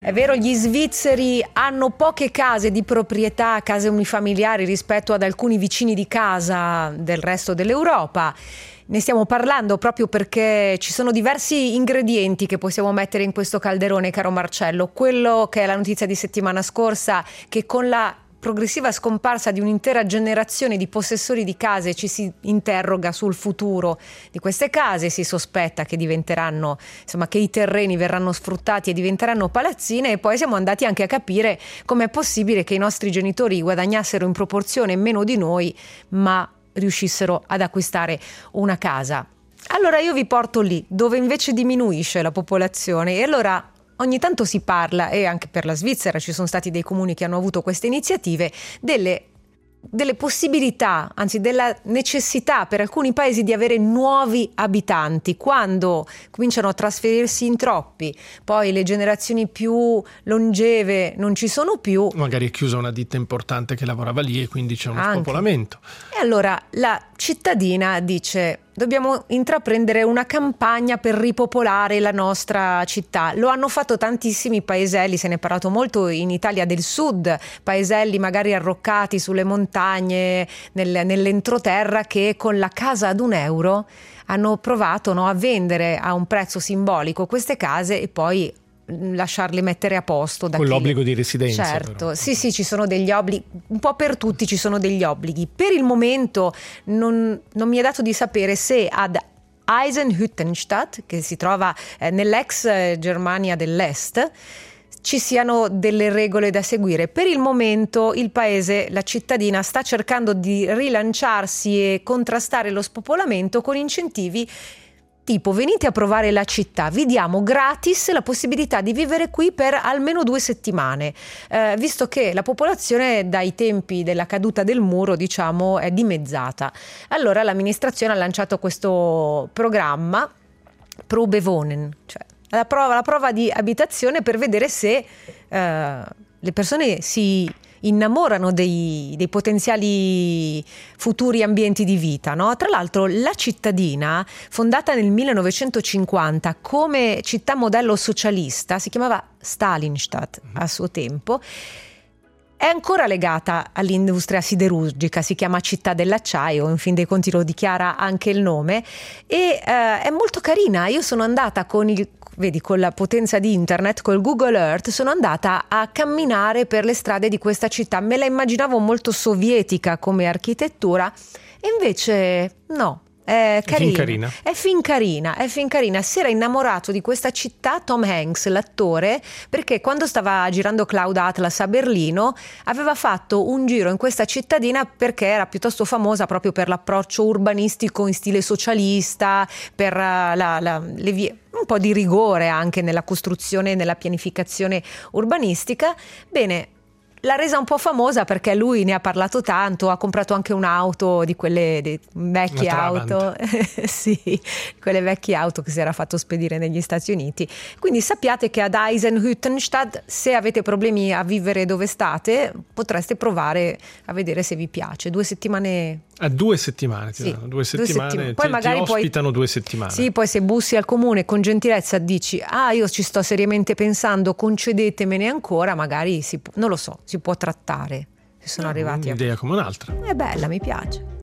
È vero, gli svizzeri hanno poche case di proprietà, case unifamiliari rispetto ad alcuni vicini di casa del resto dell'Europa. Ne stiamo parlando proprio perché ci sono diversi ingredienti che possiamo mettere in questo calderone, caro Marcello. Quello che è la notizia di settimana scorsa, che con la progressiva scomparsa di un'intera generazione di possessori di case ci si interroga sul futuro di queste case, si sospetta che diventeranno, insomma, che i terreni verranno sfruttati e diventeranno palazzine, e poi siamo andati anche a capire com'è possibile che i nostri genitori guadagnassero in proporzione meno di noi, ma riuscissero ad acquistare una casa. Allora io vi porto lì, dove invece diminuisce la popolazione, e allora ogni tanto si parla, e anche per la Svizzera ci sono stati dei comuni che hanno avuto queste iniziative, delle possibilità, anzi della necessità per alcuni paesi di avere nuovi abitanti. Quando cominciano a trasferirsi in troppi, poi le generazioni più longeve non ci sono più. Magari è chiusa una ditta importante che lavorava lì e quindi c'è uno spopolamento. E allora la cittadina dice: dobbiamo intraprendere una campagna per ripopolare la nostra città. Lo hanno fatto tantissimi paeselli, se ne è parlato molto in Italia del Sud, paeselli magari arroccati sulle montagne, nell'entroterra, che con la casa ad €1 hanno provato, a vendere a un prezzo simbolico queste case e poi lasciarle mettere a posto con l'obbligo di residenza. Certo, però. sì, ci sono degli obblighi, un po' per tutti ci sono degli obblighi. Per il momento non mi è dato di sapere se ad Eisenhüttenstadt, che si trova nell'ex Germania dell'Est, ci siano delle regole da seguire. Per il momento il paese, la cittadina, sta cercando di rilanciarsi e contrastare lo spopolamento con incentivi tipo: venite a provare la città, vi diamo gratis la possibilità di vivere qui per almeno 2 settimane, visto che la popolazione dai tempi della caduta del muro, diciamo, è dimezzata. Allora l'amministrazione ha lanciato questo programma Probewohnen, cioè la prova di abitazione, per vedere se le persone si innamorano dei potenziali futuri ambienti di vita, no? Tra l'altro la cittadina, fondata nel 1950 come città modello socialista, si chiamava Stalinstadt a suo tempo, è ancora legata all'industria siderurgica, si chiama Città dell'Acciaio, in fin dei conti lo dichiara anche il nome, e è molto carina. Io sono andata con la potenza di internet, col Google Earth, sono andata a camminare per le strade di questa città. Me la immaginavo molto sovietica come architettura, e invece no. È carina. È fin carina. Si era innamorato di questa città Tom Hanks, l'attore, perché quando stava girando Cloud Atlas a Berlino aveva fatto un giro in questa cittadina, perché era piuttosto famosa proprio per l'approccio urbanistico in stile socialista, per le vie, un po' di rigore anche nella costruzione e nella pianificazione urbanistica. Bene, l'ha resa un po' famosa perché lui ne ha parlato tanto, ha comprato anche un'auto di quelle vecchie auto, sì, quelle vecchie auto che si era fatto spedire negli Stati Uniti. Quindi sappiate che ad Eisenhüttenstadt, se avete problemi a vivere dove state, potreste provare a vedere se vi piace. 2 settimane. A 2 settimane, sì, 2 settimane. Poi magari ti ospitano 2 settimane. Sì, poi se bussi al comune con gentilezza dici: io ci sto seriamente pensando, concedetemene ancora, magari non lo so, si può trattare. Se sono arrivati un'idea come un'altra. È bella, mi piace.